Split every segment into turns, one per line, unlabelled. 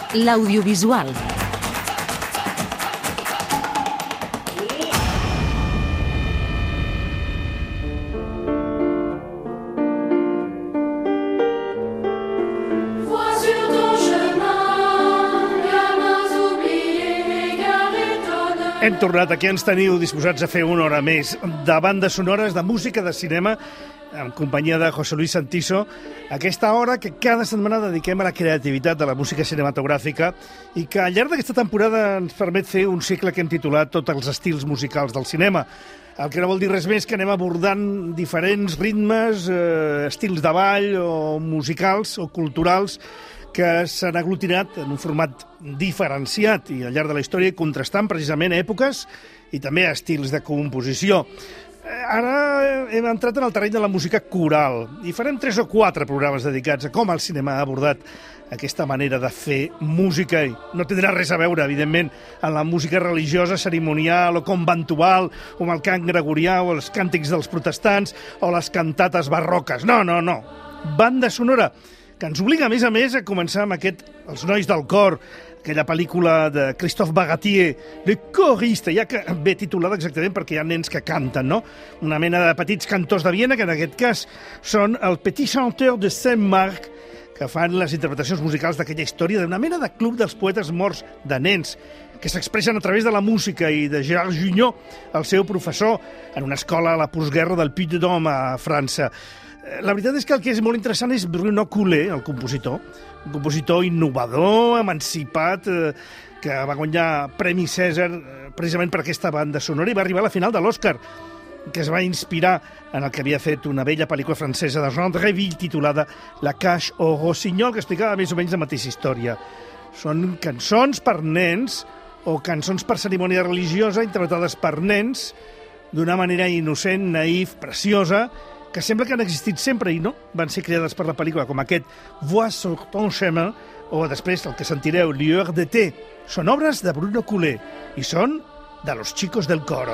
l'audiovisual.
Hem tornat, aquí ens teniu disposats a fer una hora més de bandes sonores, de música, de cinema, en companyia de José Luis Santiso, aquesta hora que cada setmana dediquem a la creativitat de la música cinematogràfica i que al llarg d'aquesta temporada ens permet fer un cicle que hem titulat Tots els estils musicals del cinema. El que no vol dir res més que anem abordant diferents ritmes, estils de ball o musicals o culturals que s'han aglutinat en un format diferenciat i al llarg de la història contrastant precisament èpoques i també estils de composició. Ara hem entrat en el terreny de la música coral i farem 3 o 4 programes dedicats a com el cinema ha abordat aquesta manera de fer música. I no tindrà res a veure, evidentment, amb la música religiosa, cerimonial o conventual, o amb el cant gregorià o els càntics dels protestants o les cantates barroques. No. Banda sonora, que ens obliga, a més, a començar amb Els nois del cor, aquella pel·lícula de Christophe Bagatier, Le Choriste, ja que ve titulada exactament perquè hi ha nens que canten, no? Una mena de petits cantors de Viena, que en aquest cas són el Petit Chanteur de Saint-Marc, que fan les interpretacions musicals d'aquella història d'una mena de club dels poetes morts de nens, que s'expressen a través de la música i de Gérard Jugnot, el seu professor, en una escola a la postguerra del Puy-de-Dôme a França. La veritat és que el que és molt interessant és Bruno Coulet, el compositor, un compositor innovador, emancipat, que va guanyar Premi Cèsar precisament per aquesta banda sonora i va arribar a la final de l'Oscar, que es va inspirar en el que havia fet una vella pel·lícula francesa de Jean Dréville titulada La Cache au Rossignol, que explicava més o menys la mateixa història. Són cançons per nens o cançons per cerimònia religiosa interpretades per nens d'una manera innocent, naïf, preciosa, que sembla que han existit sempre i no, van ser creades per la pel·lícula, com aquest Vois sur ton chemin, o després el que sentireu, Lueur d'été. Són obres de Bruno Coulet i són de Los Chicos del Coro.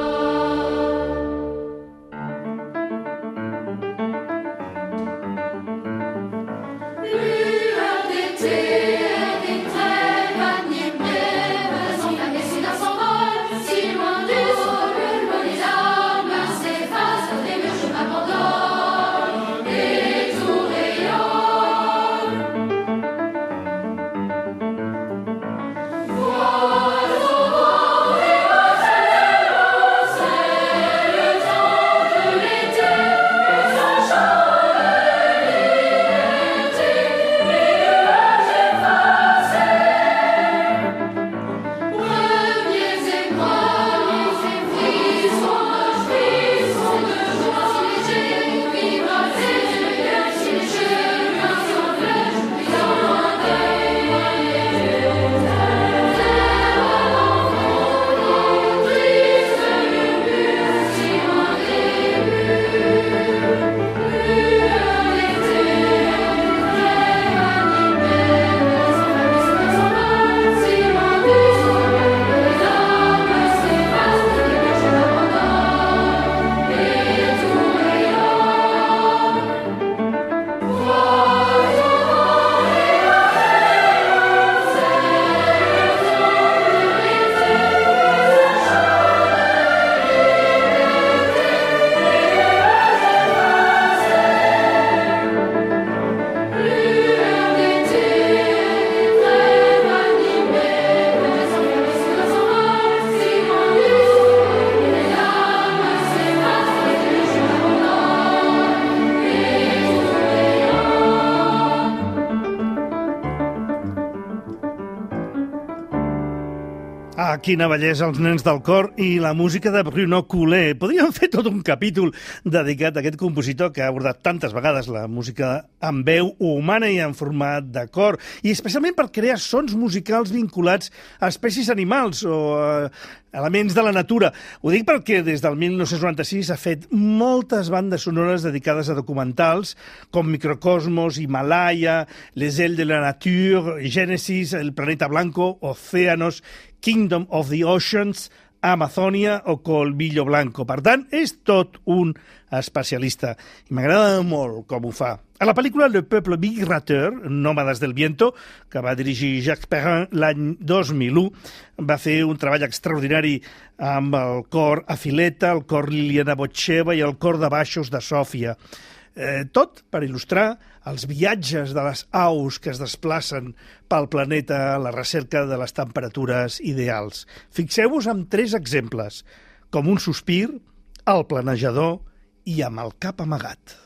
Quina bellesa, els nens del cor i la música de Bruno Coulet. Podríem fer tot un capítol dedicat a aquest compositor que ha abordat tantes vegades la música amb veu humana i en format de cor, i especialment per crear sons musicals vinculats a espècies animals o elements de la natura. Ho dic perquè des del 1996 ha fet moltes bandes sonores dedicades a documentals com Microcosmos, Himalaya, Les ailes de la nature, Genesis, El planeta blanco, Océanos, Kingdom of the Oceans, Amazònia o Colmillo Blanco. Per tant, és tot un especialista. I m'agrada molt com ho fa. A la pel·lícula Le Peuple Migrateur, Nòmades del Viento, que va dirigir Jacques Perrin l'any 2001, va fer un treball extraordinari amb el cor Afileta, el cor Liliana Botxeva i el cor de baixos de Sòfia. Tot per il·lustrar els viatges de les aus que es desplacen pel planeta a la recerca de les temperatures ideals. Fixeu-vos en 3 exemples, com un sospir, el planejador i amb el cap amagat.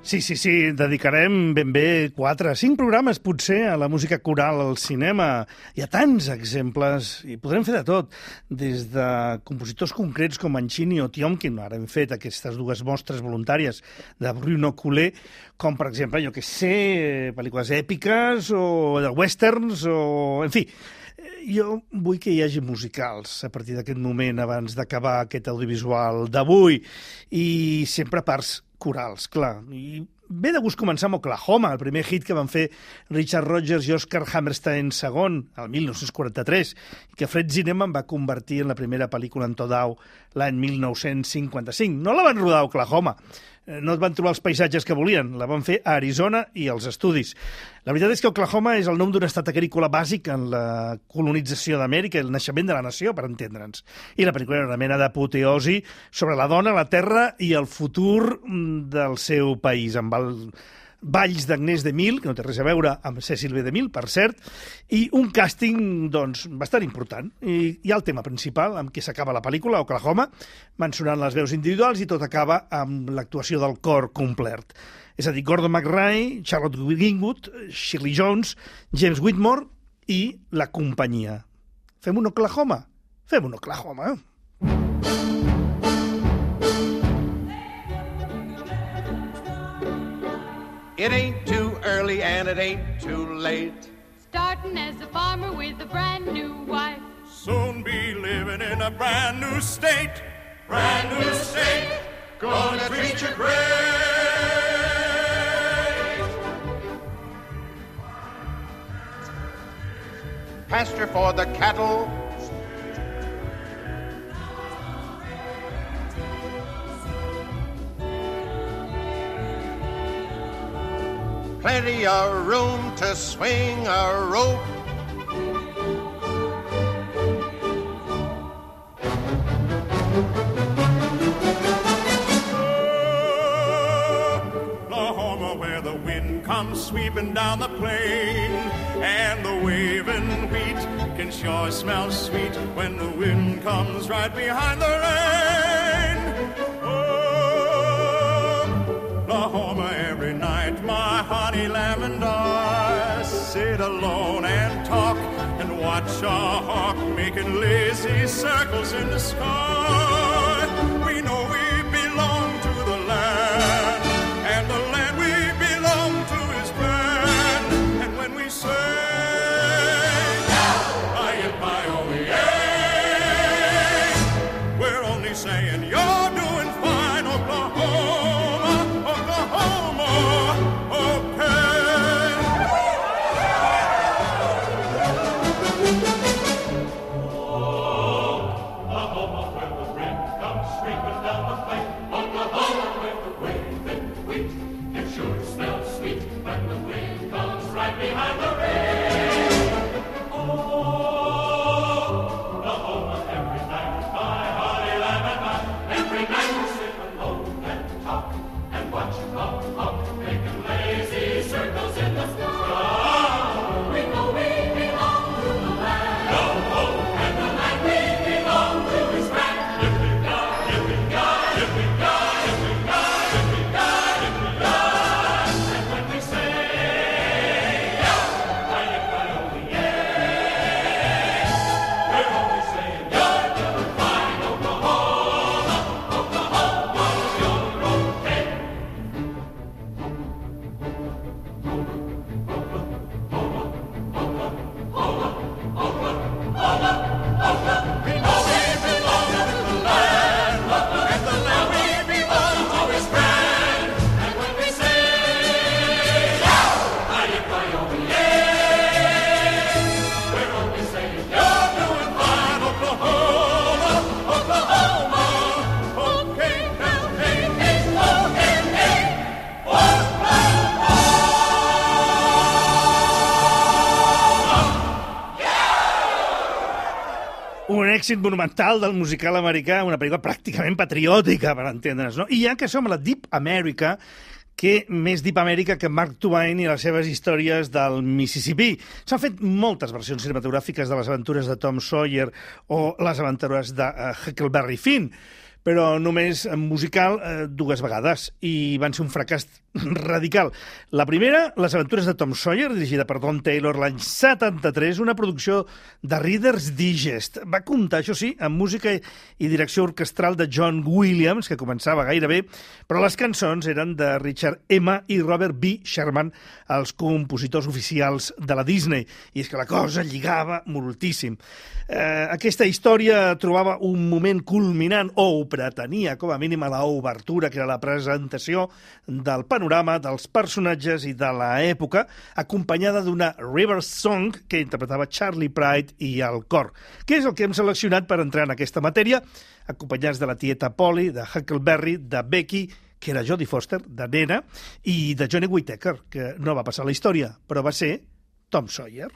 Sí, dedicarem ben bé 4 o 5 programes, potser, a la música coral al cinema. Hi ha tants exemples, i podrem fer de tot, des de compositors concrets com Mancini o Tiomkin, ara hem fet aquestes 2 mostres voluntàries de Bruno Coulet, com, per exemple, jo que sé, pel·lícules èpiques o de westerns, o... en fi, jo vull que hi hagi musicals a partir d'aquest moment, abans d'acabar aquest audiovisual d'avui, i sempre parts corals, clar. I ve de gust començar amb Oklahoma, el primer hit que van fer Richard Rodgers i Oscar Hammerstein II, el 1943, i que Fred Zinnemann va convertir en la primera pel·lícula en to d'au l'any 1955. No la van rodar a Oklahoma, no et van trobar els paisatges que volien, la van fer a Arizona i als estudis. La veritat és que Oklahoma és el nom d'un estat agrícola bàsic en la colonització d'Amèrica, el naixement de la nació, per entendre'ns. I la pel·lícula era una mena d'apoteosi sobre la dona, la terra i el futur del seu país, amb el balls d'Agnès de Mille, que no té res a veure amb Cecil B. DeMille, per cert, i un càsting, doncs, bastant important. I hi ha el tema principal, amb què s'acaba la pel·lícula, Oklahoma, van sonant les veus individuals i tot acaba amb l'actuació del cor complet. És a dir, Gordon McRae, Charlotte Greenwood, Shirley Jones, James Whitmore i la companyia. Fem un Oklahoma? Fem un Oklahoma,
It ain't too early and it ain't too late.
Starting as a farmer with a brand new wife.
Soon be living in a brand new state.
Brand new state, gonna treat you great. Pasture for the cattle. Plenty of room to swing a rope.
Oklahoma, where the wind comes sweeping down the plain, and the waving wheat can sure smell sweet when the wind comes right behind the rain. Oklahoma, every night my honey lamb and I sit alone and talk and watch a hawk making lazy circles in the sky. We know we belong to the land, and the land we belong to is grand. And when we say, we're only saying you're doing fine, Oklahoma, Oklahoma, okay. Oklahoma, where the wind comes sweeping down the plain. Oklahoma, where the waving wheat can sure smell sweet when the wind comes right behind the rain. Oklahoma, every night my honey lamb and I, every night we sit alone and talk and watch a hawk making lazy circles in the sky. We know we belong to the land, and the land we belong to is grand. Yippee-ki-yay, yippee-ki-yay, yippee-ki-yay, yippee-ki-yay, yippee-ki-yay. And when we say, we're only saying you're doing fine, Oklahoma, Oklahoma, you're okay. We know we belong to the land, and the land we belong to is grand. And when we say, we're only saying you're doing fine, Oklahoma, Oklahoma, okay,
un èxit monumental del musical americà, una pel·lícula pràcticament patriòtica, per entendre's, no? I ja que som a la Deep America, que més Deep America que Mark Twain i les seves històries del Mississippi. S'han fet moltes versions cinematogràfiques de les aventures de Tom Sawyer o les aventures de Huckleberry Finn, però només en musical 2 vegades, i van ser un fracàs radical. La primera, Les aventures de Tom Sawyer, dirigida per Don Taylor l'any 73, una producció de Reader's Digest. Va comptar, això sí, amb música i direcció orquestral de John Williams, que començava gairebé, però les cançons eren de Richard M. i Robert B. Sherman, els compositors oficials de la Disney. I és que la cosa lligava moltíssim. Aquesta història trobava un moment culminant, o ho pretenia, com a mínim a l'obertura, que era la presentació del panorama, dels personatges i de l'època, acompanyada d'una River Song que interpretava Charlie Pride i el cor, que és el que hem seleccionat per entrar en aquesta matèria, acompanyats de la tieta Polly, de Huckleberry, de Becky, que era Jodie Foster, de nena, i de Johnny Whittaker, que no va passar a la història, però va ser Tom Sawyer.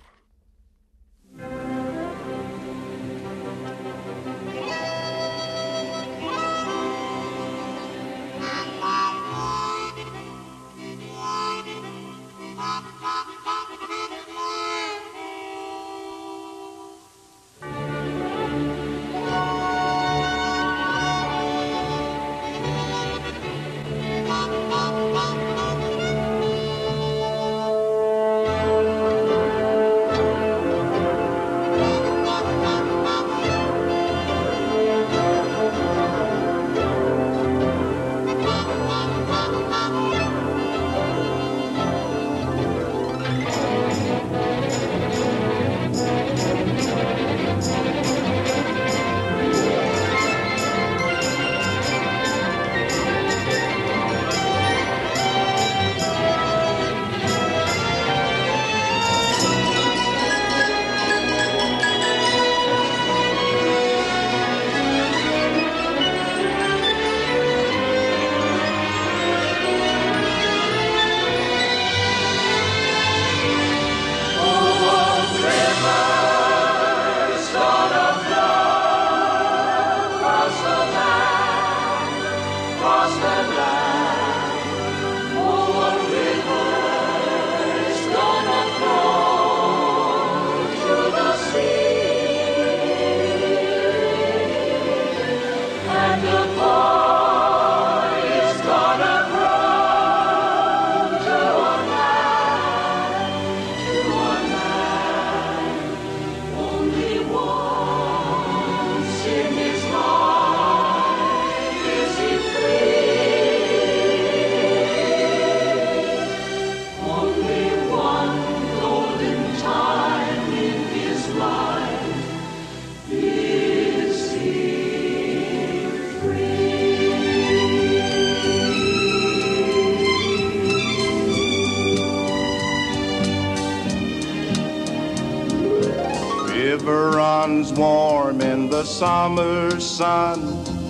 River runs warm in the summer sun.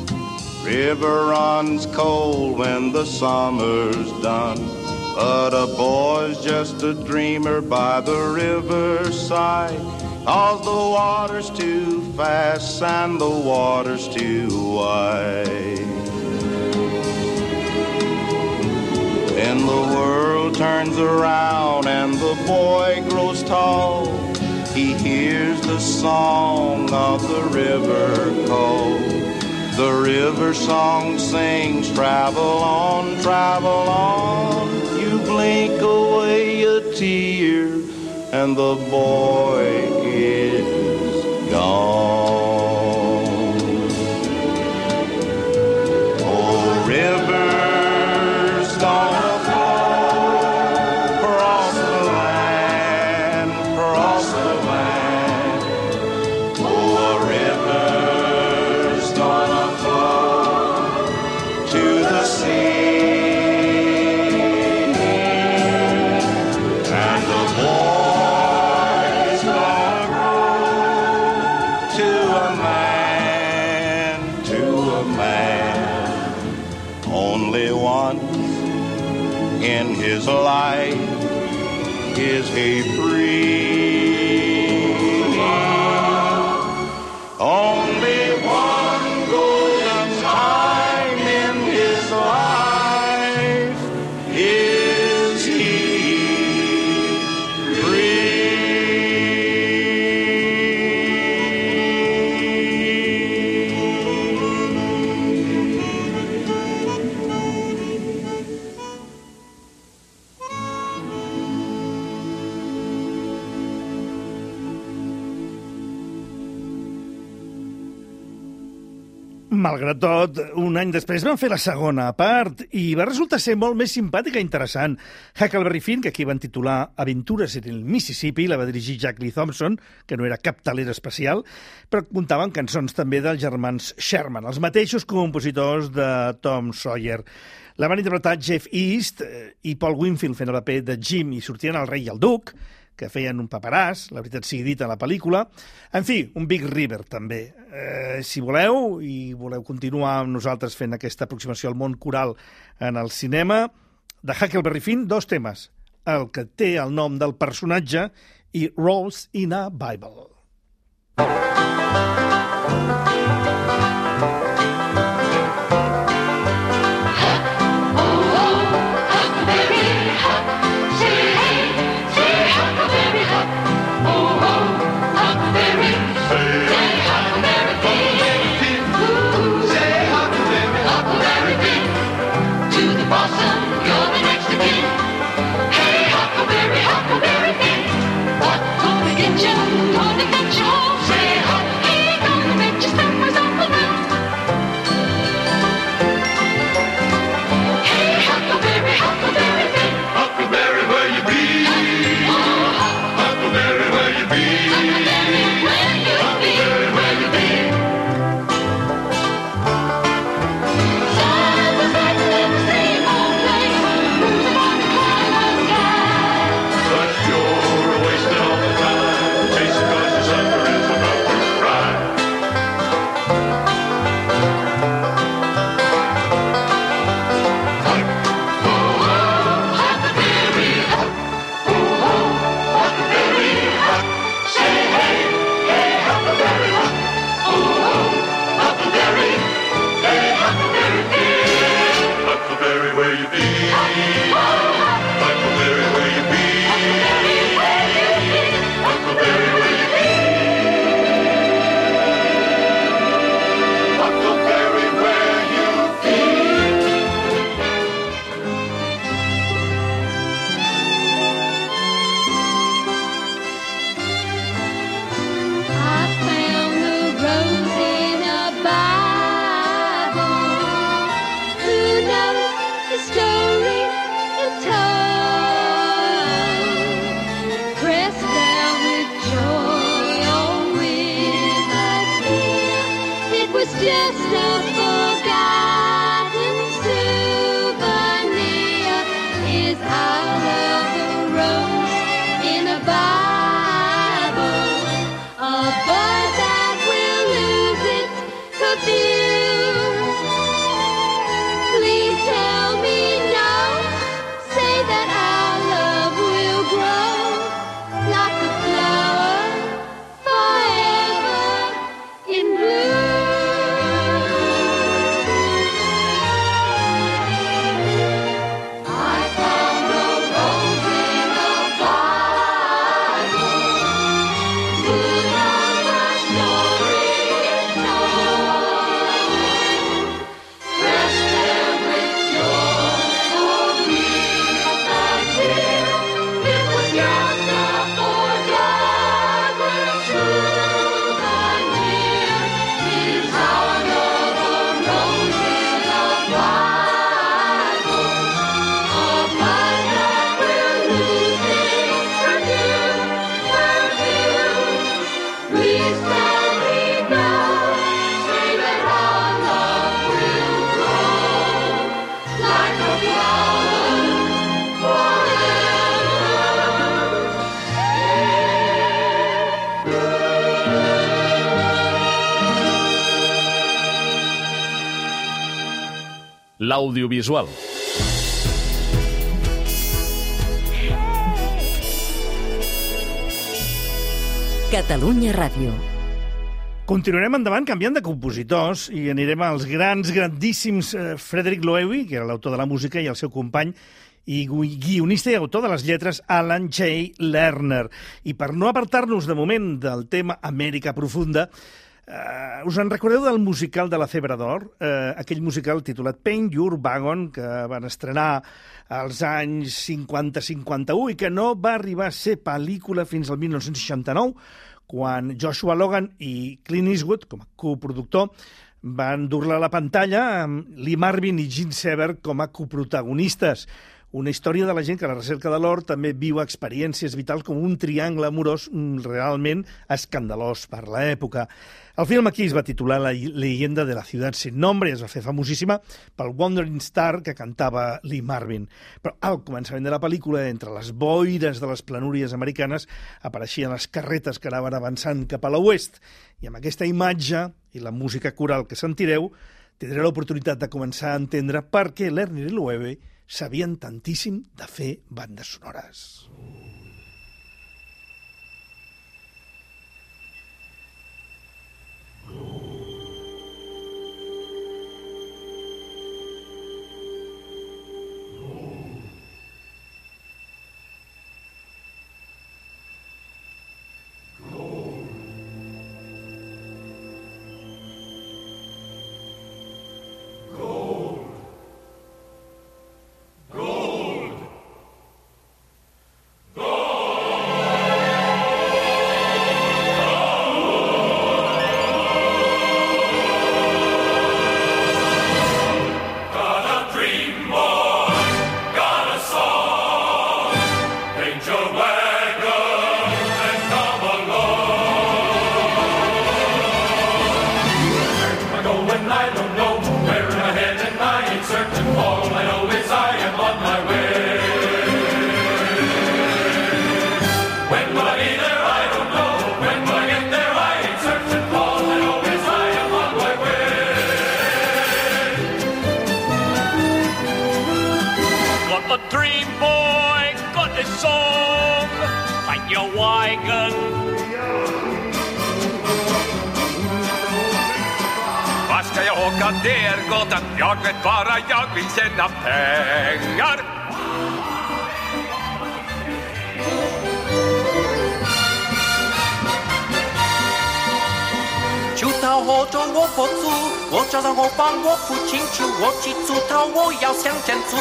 River runs cold when the summer's done. But a boy's just a dreamer by the riverside, 'cause the water's too fast and the water's too wide. When the world turns around and the boy grows tall, he hears the song of the river call. The river song sings, travel on, travel on. You blink away a tear and the boy is gone. Oh, river's gonna flow across the land, across the land. Oh, a river's gonna flow to the sea. In his life is he free. Only one golden time in his life is he free.
Malgrat tot, un any després van fer la segona part i va resultar ser molt més simpàtica i interessant. Huckleberry Finn, que aquí van titular Aventures en el Mississippi, la va dirigir Jack Lee Thompson, que no era cap talent especial, però comptava amb cançons també dels germans Sherman, els mateixos compositors de Tom Sawyer. La van interpretar Jeff East i Paul Winfield fent el paper de Jim i sortien el rei i el duc, que feien un paperàs, la veritat sigui dita, a la pel·lícula. En fi, un Big River, també. Si voleu, i voleu continuar amb nosaltres fent aquesta aproximació al món coral en el cinema, de Huckleberry Finn, 2 temes. El que té el nom del personatge i Rolls in a Bible.
L'audiovisual.
Catalunya Ràdio.
Continuarem endavant canviant de compositors i anirem als grandíssims Frederick Loewy, que era l'autor de la música, i el seu company i guionista i autor de les lletres Alan J. Lerner. I per no apartar-nos de moment del tema Amèrica Profunda, us en recordeu del musical de la Febre d'Or? Aquell musical titulat Paint Your Wagon, que van estrenar als anys 50-51 i que no va arribar a ser pel·lícula fins al 1969, quan Joshua Logan i Clint Eastwood, com a coproductor, van dur-la a la pantalla amb Lee Marvin i Gene Seberg com a coprotagonistes. Una història de la gent que a la recerca de l'or també viu experiències vitals com un triangle amorós realment escandalós per l'època. El film aquí es va titular La leyenda de la ciudad sin nombre i es va fer famosíssima pel Wandering Star que cantava Lee Marvin. Però al començament de la pel·lícula, entre les boires de les planúries americanes, apareixien les carretes que anaven avançant cap a l'oest. I amb aquesta imatge i la música coral que sentireu, tindré l'oportunitat de començar a entendre per què Lerner i Loewe sabien tantíssim de fer bandes sonores.
Gatan, jag vet bara jag vill tjäna pengar.
就到后中我不足，我找到我帮我父亲求我记住他，我要向前走。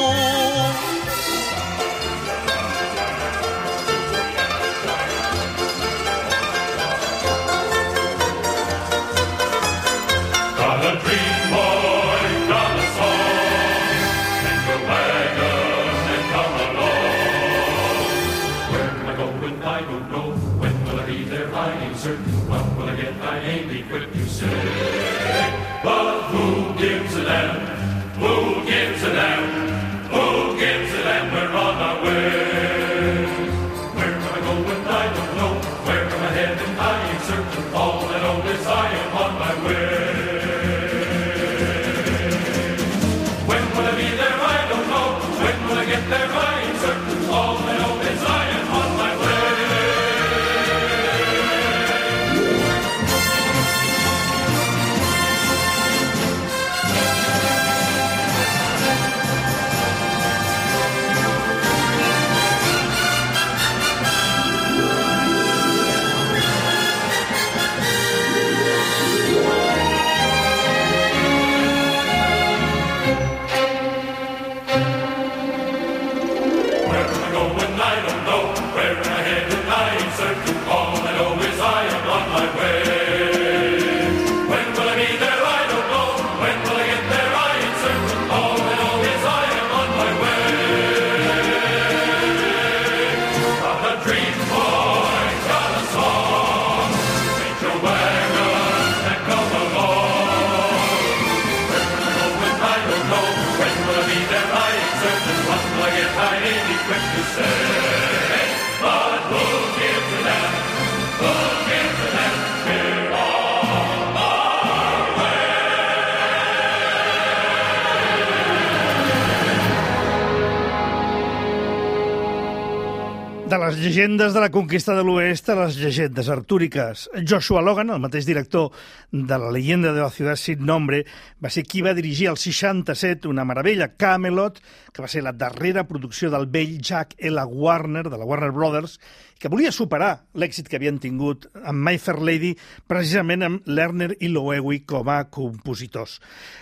De les llegendes de la conquesta de l'Oest a les llegendes artúriques. Joshua Logan, el mateix director de La leyenda de la ciudad sin nombre, va ser qui va dirigir al 67 una meravella, Camelot, que va ser la darrera producció del vell Jack L. Warner, de la Warner Brothers, que volia superar l'èxit que havien tingut amb My Fair Lady, precisament amb Lerner i Loewe com a compositors.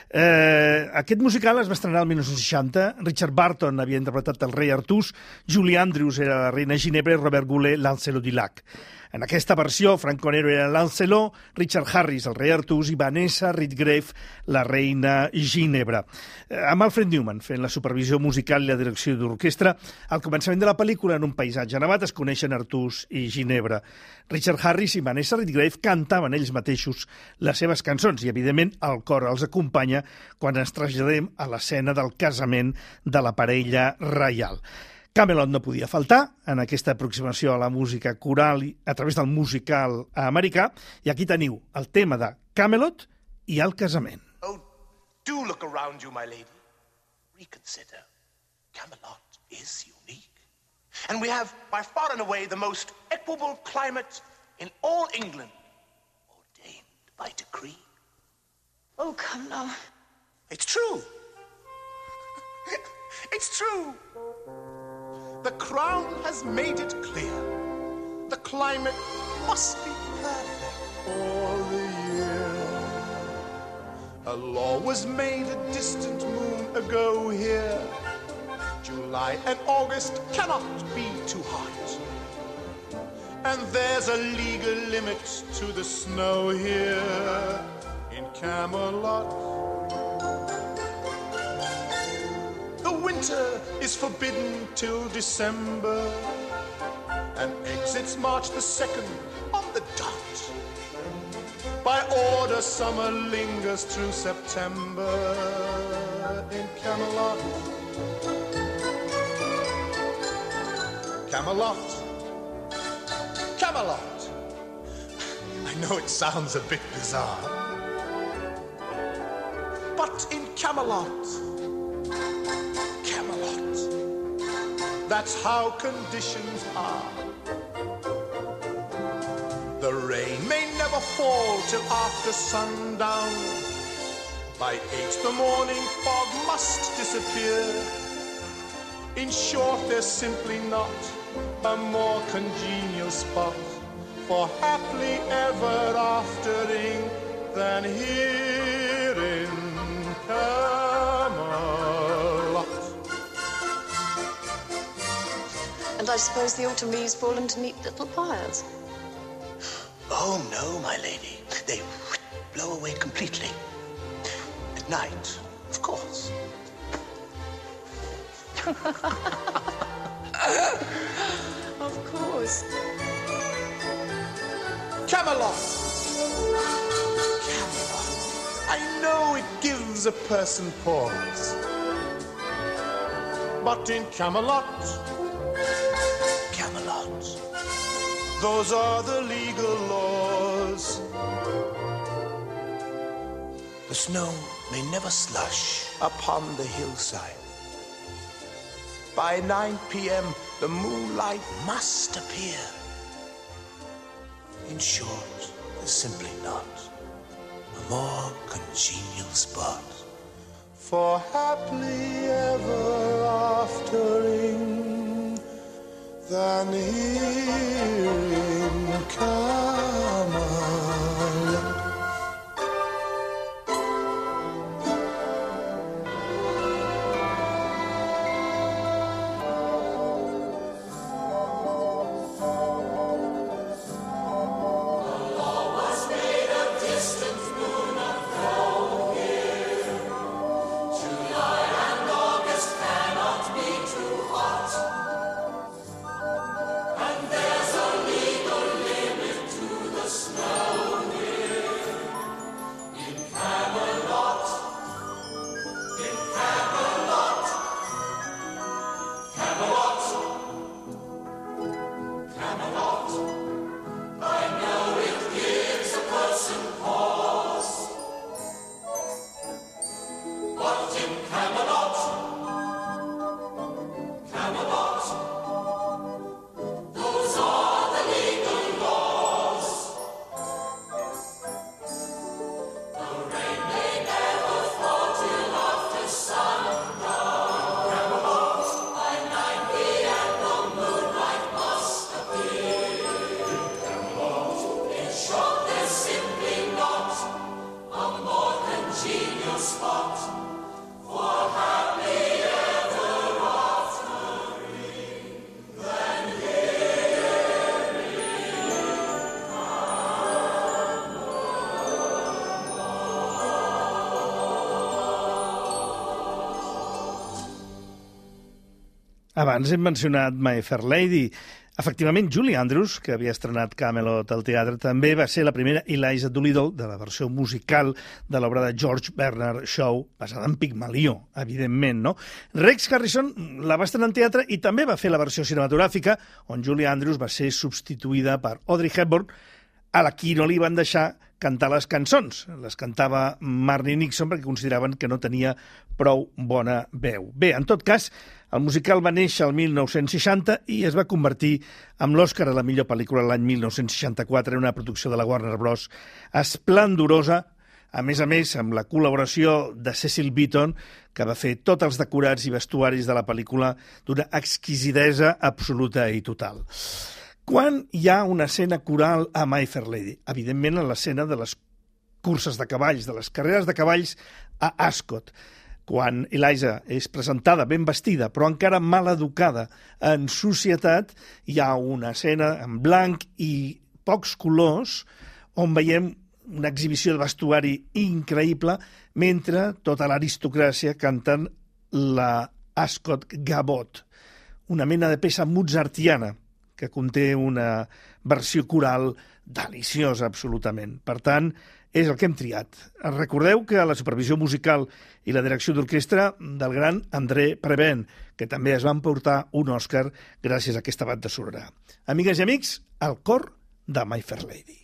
Aquest musical es va estrenar el 1960, Richard Burton havia interpretat el rei Artús, Julie Andrews era la reina Ginebra i Robert Goulet, Lancelot du Lac. En aquesta versió, Franco Nero era Lancelot, Richard Harris, el rei Artús, i Vanessa Redgrave, la reina Ginebra. Amb Alfred Newman fent la supervisió musical i la direcció d'orquestra, al començament de la pel·lícula, en un paisatge nevat, es coneixen Artús i Ginebra. Richard Harris i Vanessa Redgrave cantaven ells mateixos les seves cançons i, evidentment, el cor els acompanya quan ens traslladem a l'escena del casament de la parella reial. Camelot no podia faltar en aquesta aproximació a la música coral a través del musical americà, i aquí teniu el tema de Camelot i el casament.
Oh, do look around you, my lady. Reconsider. Camelot is unique. And we have, by far and away, the most equable climate in all England, ordained by decree.
Oh, come now.
It's true. It's true. The Crown has made it clear. The climate must be perfect all the year. A law was made a distant moon ago here. July and August cannot be too hot. And there's a legal limit to the snow here in Camelot. Winter is forbidden till December, and exits March the 2nd on the dot. By order, summer lingers through September in Camelot. Camelot. Camelot. I know it sounds a bit bizarre, but in Camelot, that's how conditions are. The rain may never fall till after sundown. By 8 the morning fog must disappear. In short, there's simply not a more congenial spot for happily ever aftering than here in Camelot.
And I suppose the autumn leaves fall into neat little piles.
Oh, no, my lady. They blow away completely. At night, of course.
Of course.
Camelot! Camelot. I know it gives a person pause. But in Camelot, those are the legal laws. The snow may never slush upon the hillside. By 9 p.m. the moonlight must appear. In short, there's simply not a more congenial spot for happily ever aftering than here in Camelot.
And
Abans hem mencionat My Fair Lady. Efectivament, Julie Andrews, que havia estrenat Camelot al teatre, també va ser la primera Eliza Doolittle de la versió musical de l'obra de George Bernard Shaw, basada en Pigmalió, evidentment, no? Rex Harrison la va estrenar en teatre i també va fer la versió cinematogràfica, on Julie Andrews va ser substituïda per Audrey Hepburn, a la qui no li van deixar cantar les cançons. Les cantava Marni Nixon perquè consideraven que no tenia prou bona veu. Bé, en tot cas, el musical va néixer el 1960 i es va convertir en l'Oscar a la millor pel·lícula l'any 1964 en una producció de la Warner Bros. Esplendorosa, a més, amb la col·laboració de Cecil Beaton, que va fer tots els decorats i vestuaris de la pel·lícula d'una exquisidesa absoluta i total. Quan hi ha una escena coral a My Fair Lady? Evidentment, en l'escena de les curses de cavalls, de les carreres de cavalls a Ascot. Quan Eliza és presentada ben vestida, però encara mal educada en societat, hi ha una escena en blanc i pocs colors on veiem una exhibició de vestuari increïble mentre tota l'aristocràcia canten la Ascot Gavotte, una mena de peça mozartiana que conté una versió coral deliciosa, absolutament. Per tant, és el que hem triat. Recordeu que la supervisió musical i la direcció d'orquestra del gran André Prevent, que també es va emportar un Òscar gràcies a aquesta banda sonora. Amigues i amics, el cor de My Fair Lady.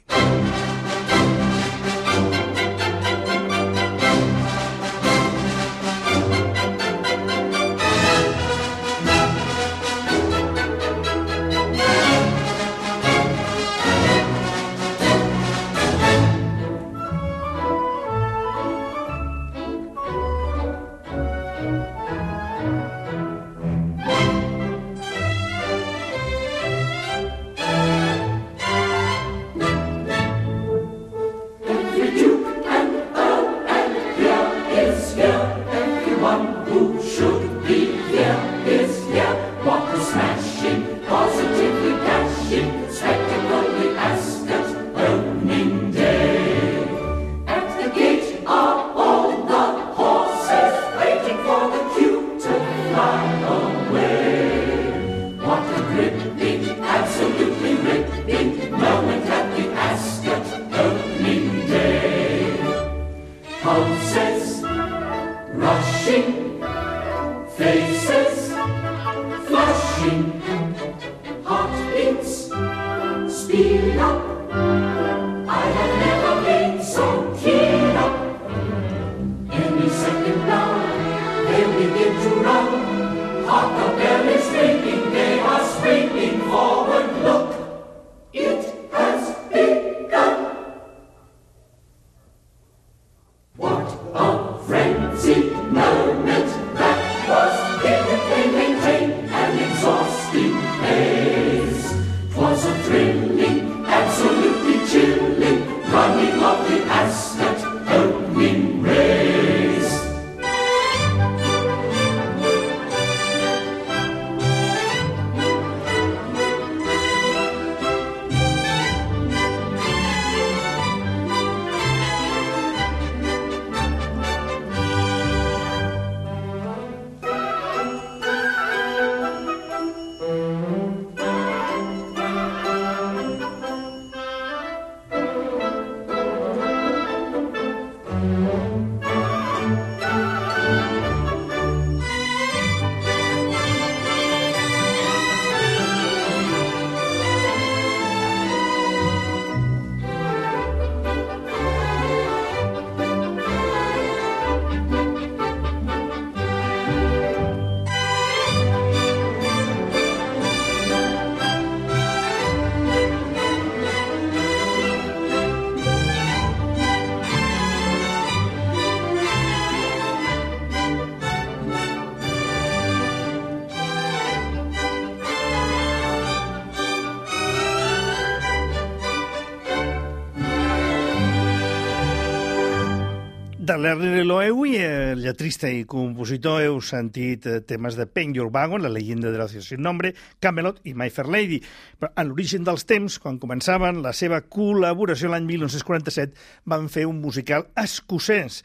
De l'Ernest Loewy, lletrista i compositor, heu sentit temes de Paint Your Wagon, La leyenda de la ciudad sin nombre, Camelot i My Fair Lady. Però a l'origen dels temps, quan començaven la seva col·laboració l'any 1947, van fer un musical escocès,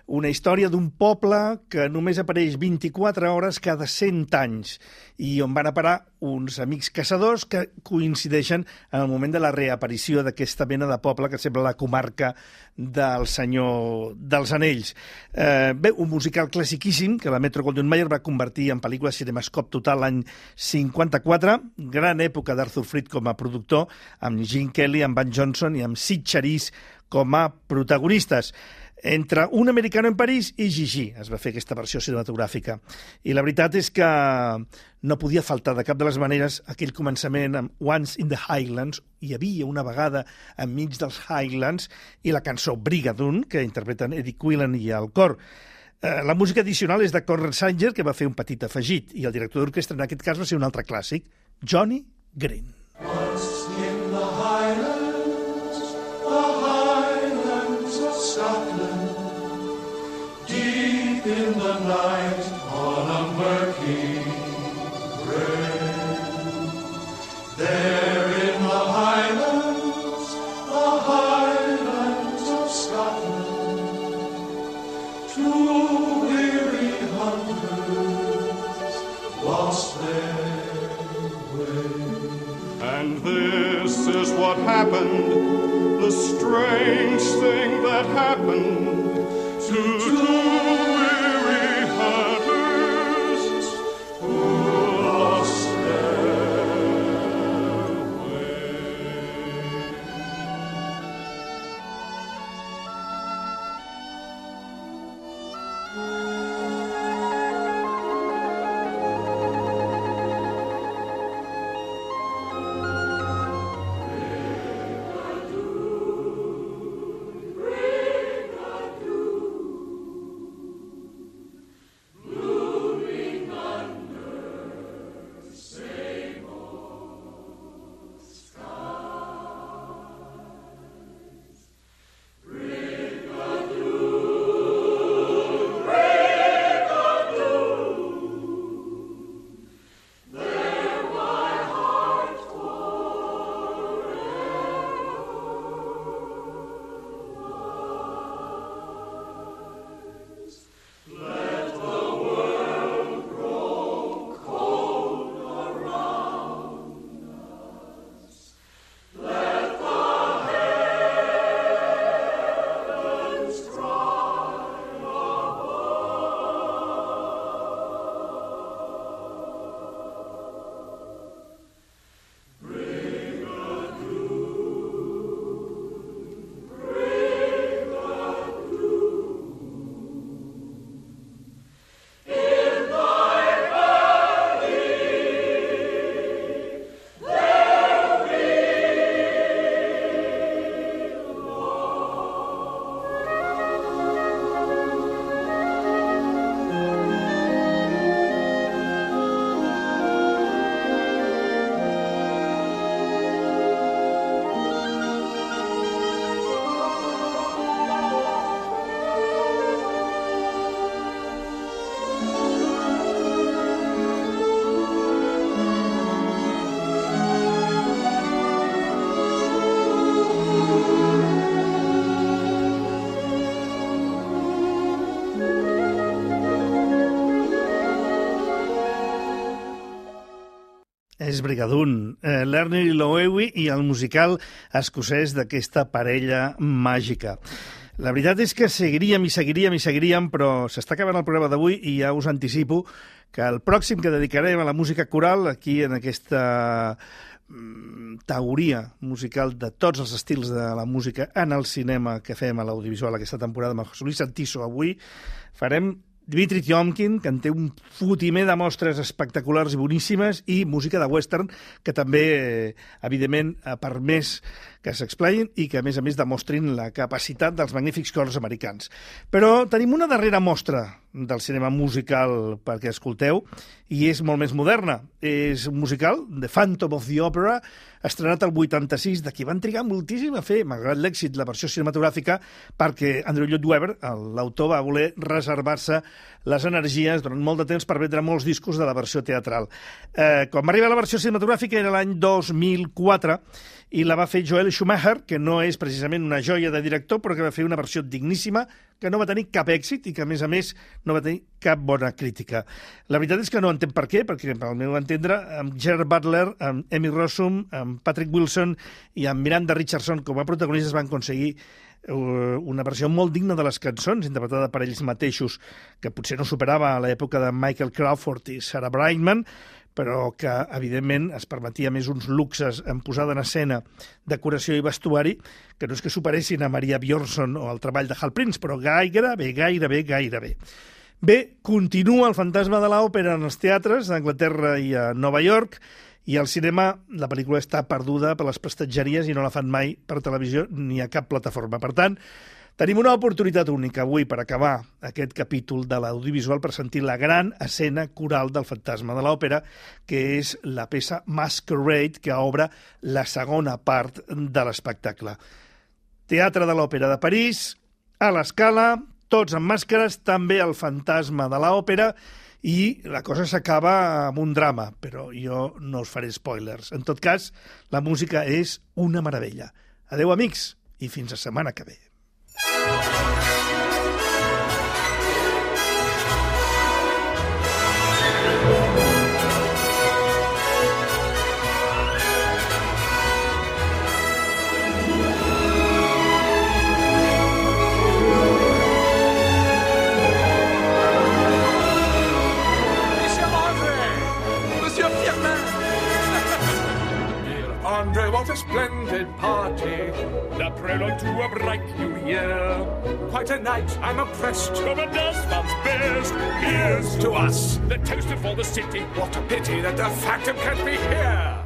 una història d'un poble que només apareix 24 hores cada 100 anys i on van a parar uns amics caçadors que coincideixen en el moment de la reaparició d'aquesta mena de poble que sembla la comarca del Senyor dels Anells. Bé, un musical classiquíssim que la Metro-Goldwyn-Mayer va convertir en pel·lícula Cinemascope Total l'any 54, gran època d'Arthur Freed com a productor, amb Gene Kelly, amb Van Johnson i amb Sid Charisse com a protagonistes. Entre Un americano en París i Gigi es va fer aquesta versió cinematogràfica. I la veritat és que no podia faltar de cap de les maneres aquell començament amb Once in the Highlands, hi havia una vegada enmig dels Highlands, i la cançó Brigadoon, que interpreten Eddie Quillen i el cor. La música addicional és de Conrad Sanger, que va fer un petit afegit, i el director d'orquestra en aquest cas va ser un altre clàssic, Johnny Green.
Once in the Highlands of Scotland, deep in the night on a murky grave, there in the Highlands of Scotland, two weary hunters lost their way.
And this is what happened, the strange thing that happened to two weary hunters who lost their way.
És Brigadoon, l'Ernie Loewy i el musical escocès d'aquesta parella màgica. La veritat és que seguiríem, però s'està acabant el programa d'avui i ja us anticipo que el pròxim que dedicarem a la música coral, aquí en aquesta teoria musical de tots els estils de la música en el cinema que fem a l'audiovisual aquesta temporada amb José Luis Santiso, avui farem Dmitri Tiomkin, que en té un fotimer de mostres espectaculars i boníssimes, i música de western, que també, evidentment, ha permès que s'explaïn i que, a més demostrin la capacitat dels magnífics cors americans. Però tenim una darrera mostra del cinema musical perquè escolteu, i és molt més moderna. És un musical, The Phantom of the Opera, estrenat el 86, de qui van trigar moltíssim a fer, malgrat l'èxit, la versió cinematogràfica, perquè Andrew Lloyd Webber, l'autor, va voler reservar-se les energies durant molt de temps per vendre molts discos de la versió teatral. Quan va arribar la versió cinematogràfica era l'any 2004 i la va fer Joel Schumacher, que no és precisament una joia de director, però que va fer una versió digníssima, que no va tenir cap èxit i que, a més, no va tenir cap bona crítica. La veritat és que no entenc per què, perquè, al meu entendre, amb Gerard Butler, amb Emmy Rossum, amb Patrick Wilson i amb Miranda Richardson com a protagonistes van aconseguir una versió molt digna de les cançons, interpretada per ells mateixos, que potser no superava a l'època de Michael Crawford i Sarah Brightman, però que, evidentment, es permetia més uns luxes en posada en escena, decoració i vestuari, que no és que superessin a Maria Bjornsson o el treball de Hal Prince, però gairebé. Bé, continua el fantasma de l'òpera en els teatres d'Anglaterra i a Nova York, i al cinema la pel·lícula està perduda per les prestatgeries i no la fan mai per televisió ni a cap plataforma. Per tant, tenim una oportunitat única avui per acabar aquest capítol de l'audiovisual per sentir la gran escena coral del fantasma de l'òpera, que és la peça Masquerade, que obre la segona part de l'espectacle. Teatre de l'Òpera de París, a l'Escala, tots amb màscares, també el fantasma de l'òpera, i la cosa s'acaba amb un drama, però jo no us faré spoilers. En tot cas, la música és una meravella. Adeu, amics, i fins la setmana que ve.
What a splendid party, the prelude to a bright new year. Quite a night, I'm oppressed, of a dustman's best. Here's to us, the toaster for the city. What a pity that the Phantom can't be here.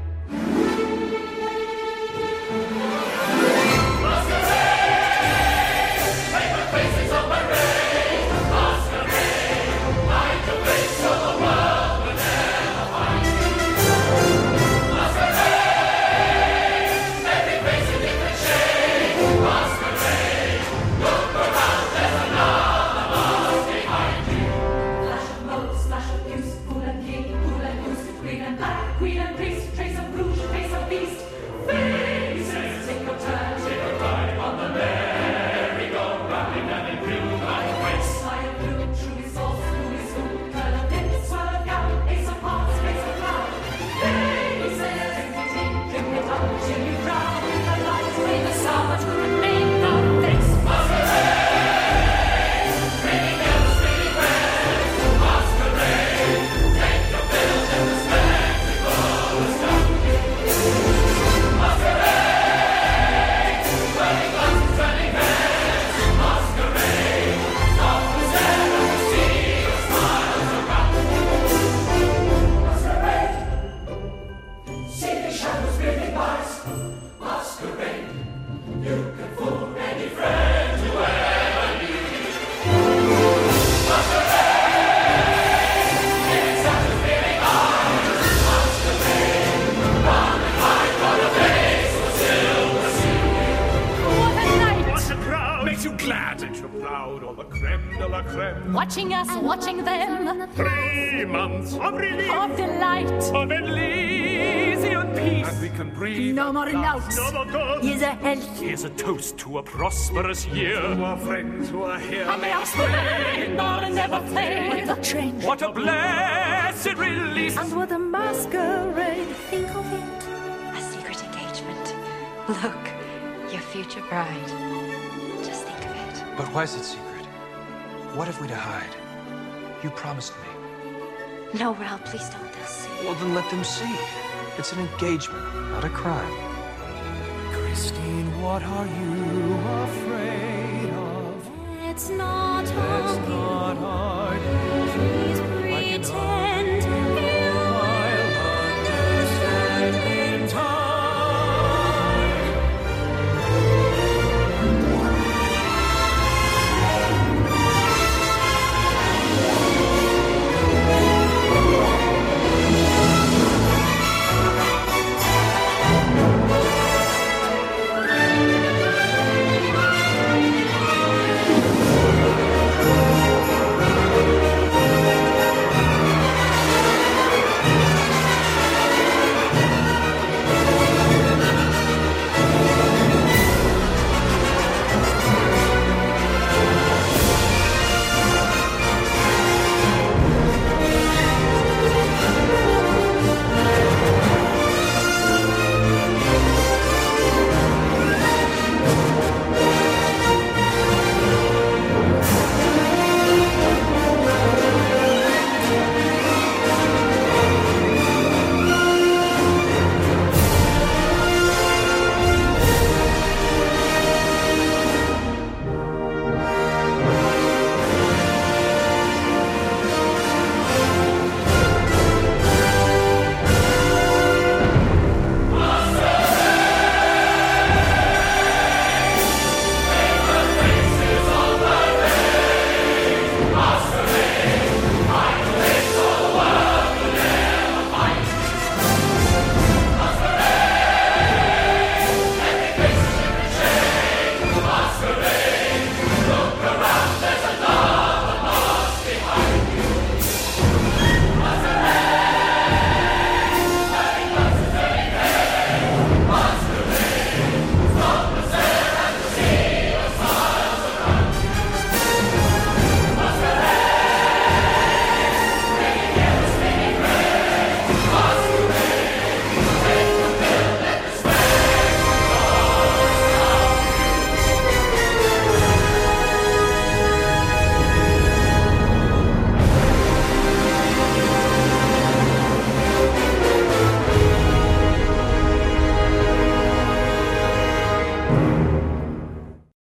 Watching us, watching them.
3 months of relief,
Of delight.
of Elysian peace. And we can breathe.
No more notes.
No more ghosts.
Here's a health.
Here's a toast to a prosperous year. To our friends who are here.
And may our spring and never fade. The train.
What a blessed release.
And what a masquerade.
Think of it. A secret engagement. Look, your future bride. Just think of it.
But why is it secret? What have we to hide? You promised me.
No, Ralph, please don't let us see.
Well, then let them see. It's an engagement, not a crime.
Christine, what are you afraid of?
It's not
It's not hard.